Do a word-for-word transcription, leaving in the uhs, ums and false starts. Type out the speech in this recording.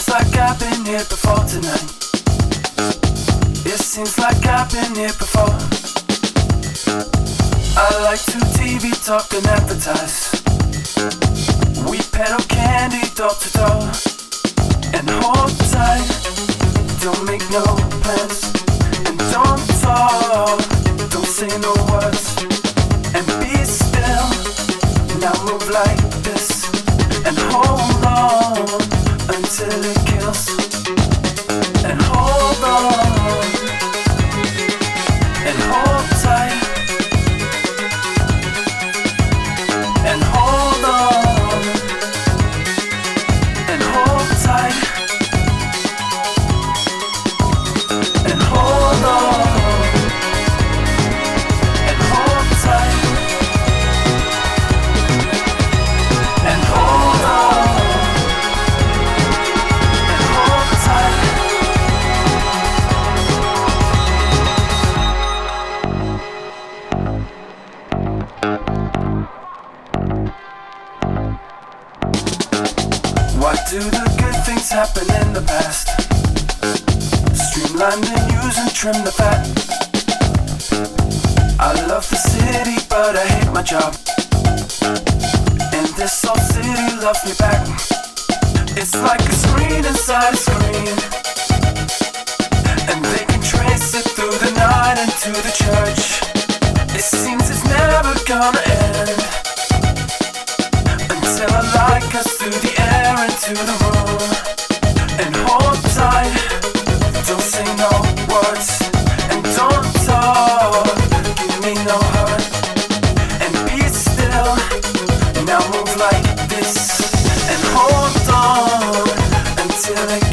like I've been here before tonight. It seems like I've been here before. I like to T V talk and advertise. We peddle candy door to door. And hold tight, don't make no plans. And don't talk, don't say no words. And be still, now move like this. And hold on until it kills. And hold on, and hold tight. And hold on, and hold tight. And hold on, and hold tight. And hold on, and hold tight. Why do the good things happen in the past? Streamline the use and trim the fat. I love the city, but I hate my job. And this old city loves me back. It's like a screen inside a screen. And they can trace it through the night into the church. It seems it's never gonna end until I like us through the air into the room. And hold tight, don't say no words. And don't talk, give me no hurt. And be still, now move like this. And hold on until it